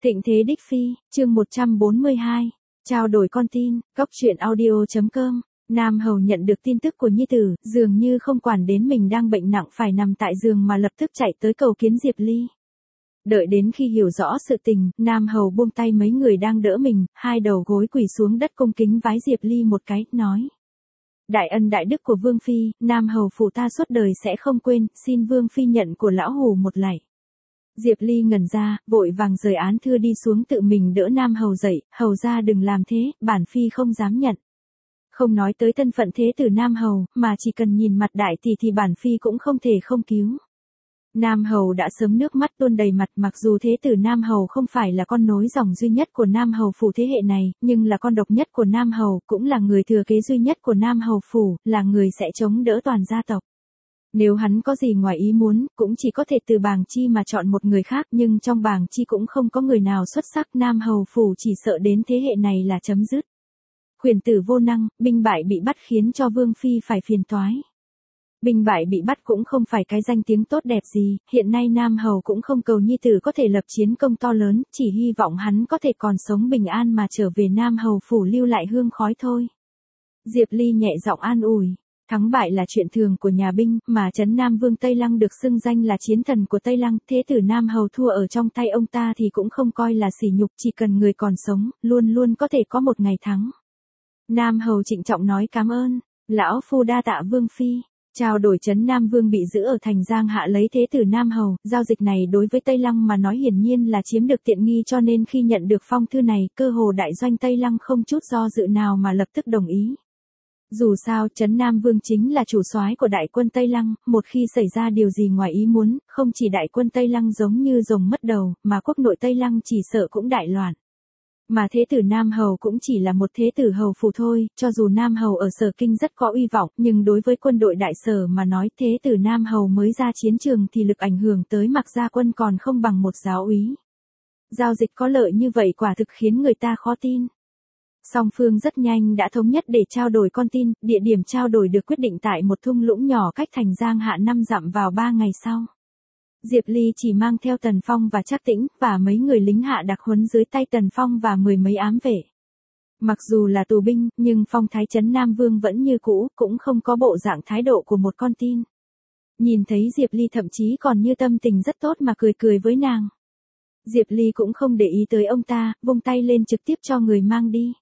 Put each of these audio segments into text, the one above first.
Thịnh thế đích phi, chương 142, trao đổi con tin, góc truyện audio.com. Nam Hầu nhận được tin tức của nhi tử, dường như không quản đến mình đang bệnh nặng phải nằm tại giường mà lập tức chạy tới cầu kiến Diệp Ly. Đợi đến khi hiểu rõ sự tình, Nam Hầu buông tay mấy người đang đỡ mình, hai đầu gối quỳ xuống đất cung kính vái Diệp Ly một cái, nói. Đại ân đại đức của Vương Phi, Nam Hầu phụ ta suốt đời sẽ không quên, xin Vương Phi nhận của lão hù một lạy. Diệp Ly ngẩn ra, vội vàng rời án thư đi xuống tự mình đỡ Nam Hầu dậy, hầu ra đừng làm thế, bản Phi không dám nhận. Không nói tới thân phận thế tử Nam Hầu, mà chỉ cần nhìn mặt đại tỷ thì bản Phi cũng không thể không cứu. Nam Hầu đã sớm nước mắt tuôn đầy mặt, mặc dù thế tử Nam Hầu không phải là con nối dòng duy nhất của Nam Hầu phủ thế hệ này, nhưng là con độc nhất của Nam Hầu, cũng là người thừa kế duy nhất của Nam Hầu phủ, là người sẽ chống đỡ toàn gia tộc. Nếu hắn có gì ngoài ý muốn, cũng chỉ có thể từ Bàng Chi mà chọn một người khác, nhưng trong Bàng Chi cũng không có người nào xuất sắc, Nam Hầu phủ chỉ sợ đến thế hệ này là chấm dứt. Quyền tử vô năng, binh bại bị bắt khiến cho Vương Phi phải phiền toái. Binh bại bị bắt cũng không phải cái danh tiếng tốt đẹp gì, hiện nay Nam Hầu cũng không cầu nhi tử có thể lập chiến công to lớn, chỉ hy vọng hắn có thể còn sống bình an mà trở về Nam Hầu phủ lưu lại hương khói thôi. Diệp Ly nhẹ giọng an ủi. Thắng bại là chuyện thường của nhà binh, mà Trấn Nam Vương Tây Lăng được xưng danh là chiến thần của Tây Lăng, thế tử Nam Hầu thua ở trong tay ông ta thì cũng không coi là sỉ nhục, chỉ cần người còn sống, luôn luôn có thể có một ngày thắng. Nam Hầu trịnh trọng nói cảm ơn, lão phu đa tạ Vương Phi. Trao đổi Trấn Nam Vương bị giữ ở thành Giang Hạ lấy thế tử Nam Hầu, giao dịch này đối với Tây Lăng mà nói hiển nhiên là chiếm được tiện nghi, cho nên khi nhận được phong thư này, cơ hồ đại doanh Tây Lăng không chút do dự nào mà lập tức đồng ý. Dù sao, Trấn Nam Vương chính là chủ soái của đại quân Tây Lăng, một khi xảy ra điều gì ngoài ý muốn, không chỉ đại quân Tây Lăng giống như rồng mất đầu, mà quốc nội Tây Lăng chỉ sợ cũng đại loạn. Mà thế tử Nam Hầu cũng chỉ là một thế tử hầu phủ thôi, cho dù Nam Hầu ở Sở Kinh rất có uy vọng, nhưng đối với quân đội đại sở mà nói, thế tử Nam Hầu mới ra chiến trường thì lực ảnh hưởng tới Mạc Gia quân còn không bằng một giáo úy. Giao dịch có lợi như vậy quả thực khiến người ta khó tin. Song phương rất nhanh đã thống nhất để trao đổi con tin, địa điểm trao đổi được quyết định tại một thung lũng nhỏ cách thành Giang Hạ 5 dặm vào 3 ngày sau. Diệp Ly chỉ mang theo Tần Phong và Trác Tĩnh, và mấy người lính hạ đặc huấn dưới tay Tần Phong và 10 mấy ám vệ. Mặc dù là tù binh, nhưng phong thái Trấn Nam Vương vẫn như cũ, cũng không có bộ dạng thái độ của một con tin. Nhìn thấy Diệp Ly thậm chí còn như tâm tình rất tốt mà cười cười với nàng. Diệp Ly cũng không để ý tới ông ta, vung tay lên trực tiếp cho người mang đi.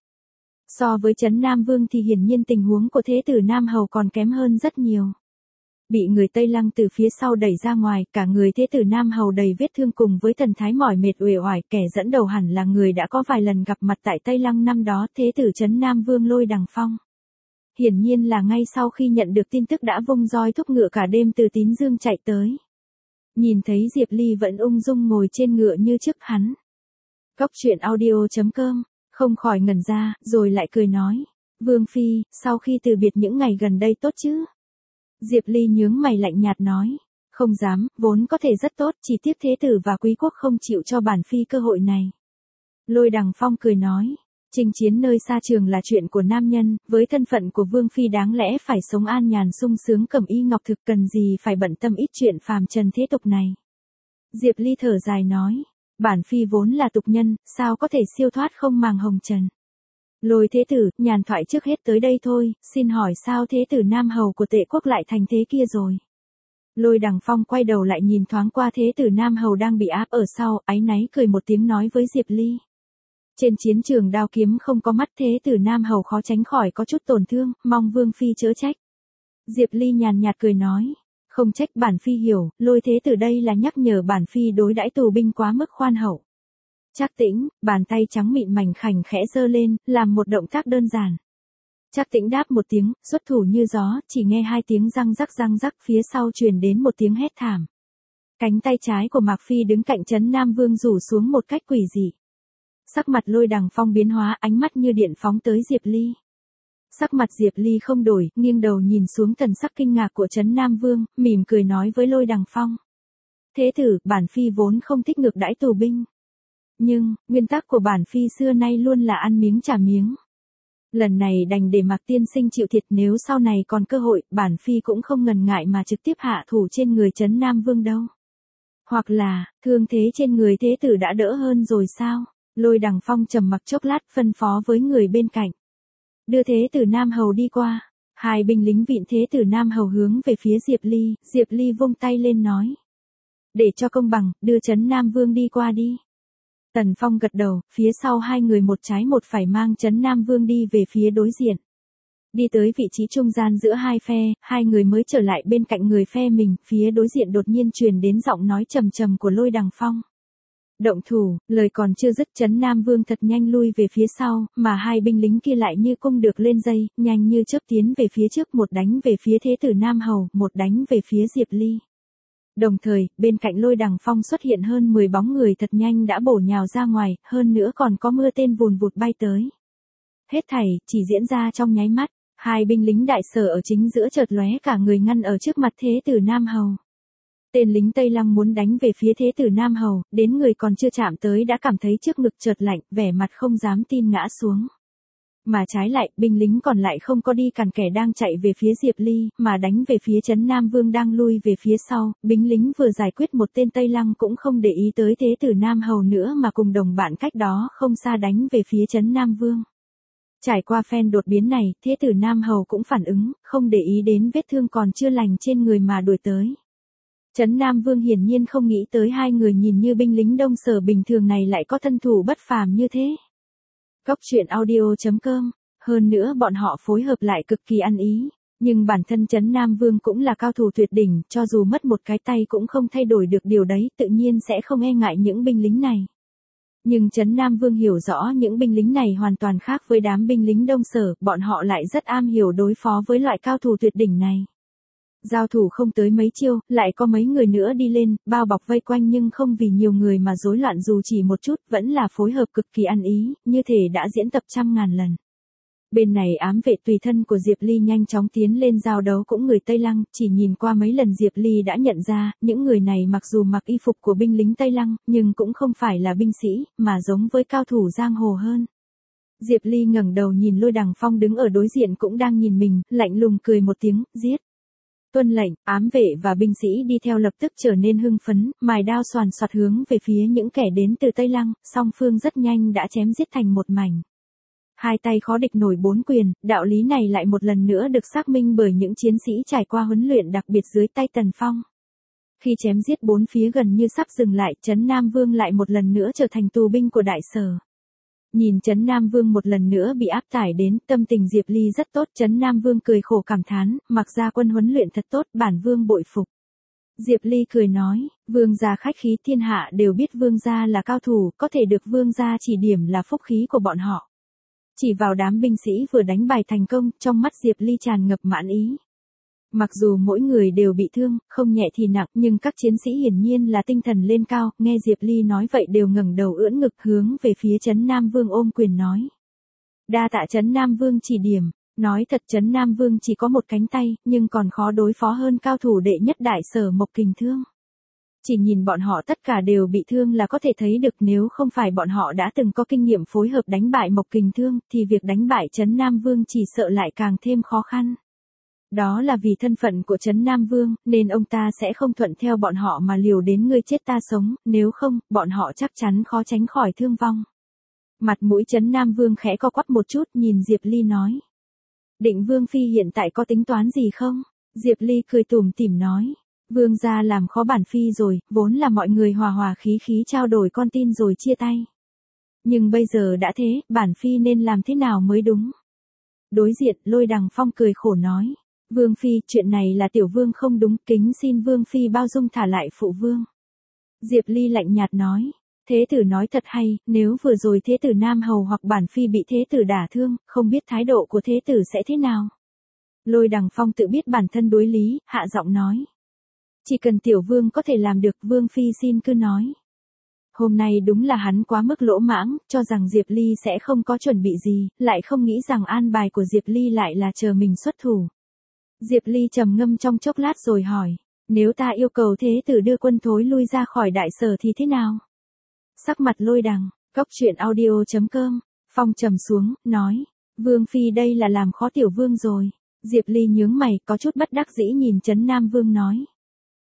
So với Trấn Nam Vương thì hiển nhiên tình huống của thế tử Nam Hầu còn kém hơn rất nhiều. Bị người Tây Lăng từ phía sau đẩy ra ngoài, cả người thế tử Nam Hầu đầy vết thương cùng với thần thái mỏi mệt uể oải, kẻ dẫn đầu hẳn là người đã có vài lần gặp mặt tại Tây Lăng năm đó, thế tử Trấn Nam Vương Lôi Đằng Phong. Hiển nhiên là ngay sau khi nhận được tin tức đã vung roi thúc ngựa cả đêm từ Tín Dương chạy tới. Nhìn thấy Diệp Ly vẫn ung dung ngồi trên ngựa như trước hắn. Góc truyện audio.com, không khỏi ngẩn ra, rồi lại cười nói. Vương Phi, sau khi từ biệt những ngày gần đây tốt chứ? Diệp Ly nhướng mày lạnh nhạt nói. Không dám, vốn có thể rất tốt, chỉ tiếc thế tử và quý quốc không chịu cho bản Phi cơ hội này. Lôi Đằng Phong cười nói. Chinh chiến nơi xa trường là chuyện của nam nhân, với thân phận của Vương Phi đáng lẽ phải sống an nhàn sung sướng cẩm y ngọc thực, cần gì phải bận tâm ít chuyện phàm trần thế tục này. Diệp Ly thở dài nói. Bản Phi vốn là tục nhân, sao có thể siêu thoát không màng hồng trần. Lôi thế tử, nhàn thoại trước hết tới đây thôi, xin hỏi sao thế tử Nam Hầu của Tệ quốc lại thành thế kia rồi. Lôi Đằng Phong quay đầu lại nhìn thoáng qua thế tử Nam Hầu đang bị áp ở sau, áy náy cười một tiếng nói với Diệp Ly. Trên chiến trường đao kiếm không có mắt, thế tử Nam Hầu khó tránh khỏi có chút tổn thương, mong Vương Phi chớ trách. Diệp Ly nhàn nhạt cười nói. Không trách, bản Phi hiểu, Lôi thế tử đây là nhắc nhở bản Phi đối đãi tù binh quá mức khoan hậu. Trác Tĩnh, bàn tay trắng mịn mảnh khảnh khẽ giơ lên, làm một động tác đơn giản. Trác Tĩnh đáp một tiếng, xuất thủ như gió, chỉ nghe hai tiếng răng rắc, phía sau truyền đến một tiếng hét thảm. Cánh tay trái của Mạc Phi đứng cạnh Trấn Nam Vương rủ xuống một cách quỷ dị. Sắc mặt Lôi Đằng Phong biến hóa, ánh mắt như điện phóng tới Diệp Ly. Sắc mặt Diệp Ly không đổi, nghiêng đầu nhìn xuống thần sắc kinh ngạc của Trấn Nam Vương, mỉm cười nói với Lôi Đằng Phong. Thế tử, bản Phi vốn không thích ngược đãi tù binh. Nhưng, nguyên tắc của bản Phi xưa nay luôn là ăn miếng trả miếng. Lần này đành để Mạc tiên sinh chịu thiệt, nếu sau này còn cơ hội, bản Phi cũng không ngần ngại mà trực tiếp hạ thủ trên người Trấn Nam Vương đâu. Hoặc là, thương thế trên người thế tử đã đỡ hơn rồi sao? Lôi Đằng Phong trầm mặc chốc lát phân phó với người bên cạnh. Đưa thế tử Nam Hầu đi qua. Hai binh lính vịn thế tử Nam Hầu hướng về phía Diệp Ly vung tay lên nói. Để cho công bằng, đưa Trấn Nam Vương đi qua đi. Tần Phong gật đầu, phía sau hai người một trái một phải mang Trấn Nam Vương đi về phía đối diện. Đi tới vị trí trung gian giữa hai phe, hai người mới trở lại bên cạnh người phe mình, phía đối diện đột nhiên truyền đến giọng nói trầm trầm của Lôi Đằng Phong. Động thủ, lời còn chưa dứt Trấn Nam Vương thật nhanh lui về phía sau, mà hai binh lính kia lại như cung được lên dây, nhanh như chớp tiến về phía trước, một đánh về phía thế tử Nam Hầu, một đánh về phía Diệp Ly. Đồng thời, bên cạnh Lôi Đằng Phong xuất hiện hơn 10 bóng người thật nhanh đã bổ nhào ra ngoài, hơn nữa còn có mưa tên vùn vụt bay tới. Hết thảy, chỉ diễn ra trong nháy mắt, hai binh lính đại sở ở chính giữa chợt lóe cả người ngăn ở trước mặt thế tử Nam Hầu. Tên lính Tây Lăng muốn đánh về phía thế tử Nam Hầu, đến người còn chưa chạm tới đã cảm thấy trước ngực chợt lạnh, vẻ mặt không dám tin ngã xuống. Mà trái lại, binh lính còn lại không có đi cản kẻ đang chạy về phía Diệp Ly, mà đánh về phía Trấn Nam Vương đang lui về phía sau, binh lính vừa giải quyết một tên Tây Lăng cũng không để ý tới thế tử Nam Hầu nữa mà cùng đồng bạn cách đó không xa đánh về phía Trấn Nam Vương. Trải qua phen đột biến này, thế tử Nam Hầu cũng phản ứng, không để ý đến vết thương còn chưa lành trên người mà đuổi tới. Trấn Nam Vương hiển nhiên không nghĩ tới hai người nhìn như binh lính Đông Sở bình thường này lại có thân thủ bất phàm như thế. Cốc truyện audio.com. Hơn nữa bọn họ phối hợp lại cực kỳ ăn ý. Nhưng bản thân Trấn Nam Vương cũng là cao thủ tuyệt đỉnh, cho dù mất một cái tay cũng không thay đổi được điều đấy, tự nhiên sẽ không e ngại những binh lính này. Nhưng Trấn Nam Vương hiểu rõ những binh lính này hoàn toàn khác với đám binh lính Đông Sở, bọn họ lại rất am hiểu đối phó với loại cao thủ tuyệt đỉnh này. Giao thủ không tới mấy chiêu, lại có mấy người nữa đi lên, bao bọc vây quanh nhưng không vì nhiều người mà rối loạn dù chỉ một chút, vẫn là phối hợp cực kỳ ăn ý, như thể đã diễn tập trăm ngàn lần. Bên này ám vệ tùy thân của Diệp Ly nhanh chóng tiến lên giao đấu cũng người Tây Lăng, chỉ nhìn qua mấy lần Diệp Ly đã nhận ra, những người này mặc dù mặc y phục của binh lính Tây Lăng, nhưng cũng không phải là binh sĩ, mà giống với cao thủ giang hồ hơn. Diệp Ly ngẩng đầu nhìn Lôi Đằng Phong đứng ở đối diện cũng đang nhìn mình, lạnh lùng cười một tiếng, giết. Tuân lệnh, ám vệ và binh sĩ đi theo lập tức trở nên hưng phấn, mài đao xoàn xoạt hướng về phía những kẻ đến từ Tây Lăng, song phương rất nhanh đã chém giết thành một mảnh. Hai tay khó địch nổi bốn quyền, đạo lý này lại một lần nữa được xác minh bởi những chiến sĩ trải qua huấn luyện đặc biệt dưới tay Tần Phong. Khi chém giết bốn phía gần như sắp dừng lại, Trấn Nam Vương lại một lần nữa trở thành tù binh của đại sở. Nhìn Trấn Nam Vương một lần nữa bị áp tải đến, tâm tình Diệp Ly rất tốt, Trấn Nam Vương cười khổ cảm thán, mặc ra quân huấn luyện thật tốt, bản Vương bội phục. Diệp Ly cười nói, Vương gia khách khí, thiên hạ đều biết Vương gia là cao thủ, có thể được Vương gia chỉ điểm là phúc khí của bọn họ. Chỉ vào đám binh sĩ vừa đánh bài thành công, trong mắt Diệp Ly tràn ngập mãn ý. Mặc dù mỗi người đều bị thương, không nhẹ thì nặng, nhưng các chiến sĩ hiển nhiên là tinh thần lên cao, nghe Diệp Ly nói vậy đều ngẩng đầu ưỡn ngực hướng về phía Trấn Nam Vương ôm quyền nói. Đa tạ Trấn Nam Vương chỉ điểm, nói thật Trấn Nam Vương chỉ có một cánh tay, nhưng còn khó đối phó hơn cao thủ đệ nhất đại sở Mộc Kình Thương. Chỉ nhìn bọn họ tất cả đều bị thương là có thể thấy được nếu không phải bọn họ đã từng có kinh nghiệm phối hợp đánh bại Mộc Kình Thương, thì việc đánh bại Trấn Nam Vương chỉ sợ lại càng thêm khó khăn. Đó là vì thân phận của Trấn Nam Vương, nên ông ta sẽ không thuận theo bọn họ mà liều đến ngươi chết ta sống, nếu không, bọn họ chắc chắn khó tránh khỏi thương vong. Mặt mũi Trấn Nam Vương khẽ co quắp một chút, nhìn Diệp Ly nói. Định Vương Phi hiện tại có tính toán gì không? Diệp Ly cười tủm tỉm nói. Vương gia làm khó bản Phi rồi, vốn là mọi người hòa hòa khí khí trao đổi con tin rồi chia tay. Nhưng bây giờ đã thế, bản Phi nên làm thế nào mới đúng? Đối diện, Lôi Đằng Phong cười khổ nói. Vương Phi, chuyện này là tiểu vương không đúng, kính xin Vương Phi bao dung thả lại phụ vương. Diệp Ly lạnh nhạt nói. Thế tử nói thật hay, nếu vừa rồi thế tử Nam Hầu hoặc bản Phi bị thế tử đả thương, không biết thái độ của thế tử sẽ thế nào? Lôi Đằng Phong tự biết bản thân đối lý, hạ giọng nói. Chỉ cần tiểu vương có thể làm được, Vương Phi xin cứ nói. Hôm nay đúng là hắn quá mức lỗ mãng, cho rằng Diệp Ly sẽ không có chuẩn bị gì, lại không nghĩ rằng an bài của Diệp Ly lại là chờ mình xuất thủ. Diệp Ly trầm ngâm trong chốc lát rồi hỏi, nếu ta yêu cầu thế tử đưa quân thối lui ra khỏi đại sở thì thế nào? Sắc mặt Lôi Đằng, cốc truyện audio.com, Phong trầm xuống, nói, Vương Phi đây là làm khó tiểu vương rồi. Diệp Ly nhướng mày, có chút bất đắc dĩ nhìn Trấn Nam Vương nói.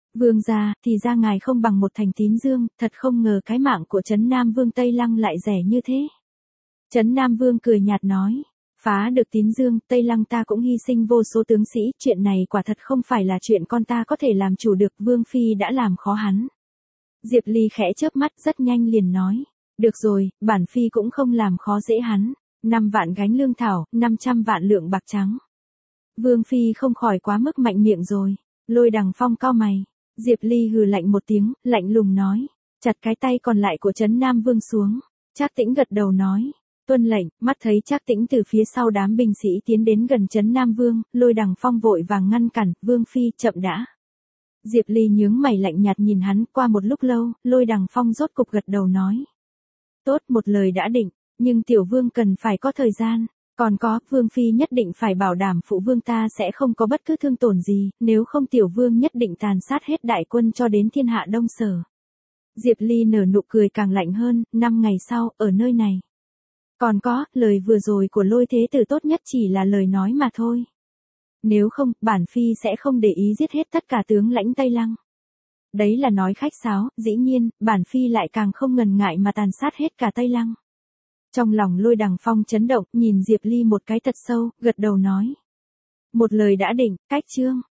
Vương gia, thì ra ngài không bằng một thành Tín Dương, thật không ngờ cái mạng của Trấn Nam Vương Tây Lăng lại rẻ như thế. Trấn Nam Vương cười nhạt nói, phá được Tín Dương, Tây Lăng ta cũng hy sinh vô số tướng sĩ, chuyện này quả thật không phải là chuyện con ta có thể làm chủ được, Vương Phi đã làm khó hắn. Diệp Ly khẽ chớp mắt rất nhanh liền nói, được rồi, bản Phi cũng không làm khó dễ hắn, 5 vạn gánh lương thảo, 500 vạn lượng bạc trắng. Vương Phi không khỏi quá mức mạnh miệng rồi, Lôi Đằng Phong cau mày, Diệp Ly hừ lạnh một tiếng, lạnh lùng nói, chặt cái tay còn lại của Trấn Nam Vương xuống. Trác Tĩnh gật đầu nói, tuân lệnh. Mắt thấy Trác Tĩnh từ phía sau đám binh sĩ tiến đến gần Trấn Nam Vương, Lôi Đằng Phong vội vàng ngăn cản, Vương Phi chậm đã. Diệp Ly nhướng mày lạnh nhạt nhìn hắn, qua một lúc lâu, Lôi Đằng Phong rốt cục gật đầu nói, tốt, một lời đã định, nhưng tiểu vương cần phải có thời gian. Còn có, Vương Phi nhất định phải bảo đảm phụ vương ta sẽ không có bất cứ thương tổn gì, nếu không tiểu vương nhất định tàn sát hết đại quân cho đến thiên hạ đông sở. Diệp Ly nở nụ cười càng lạnh hơn, 5 ngày sau, ở nơi này. Còn có, lời vừa rồi của Lôi Thế Tử tốt nhất chỉ là lời nói mà thôi. Nếu không, bản Phi sẽ không để ý giết hết tất cả tướng lãnh Tây Lăng. Đấy là nói khách sáo, dĩ nhiên, bản Phi lại càng không ngần ngại mà tàn sát hết cả Tây Lăng. Trong lòng Lôi Đằng Phong chấn động, nhìn Diệp Ly một cái thật sâu, gật đầu nói. Một lời đã định, cách chương.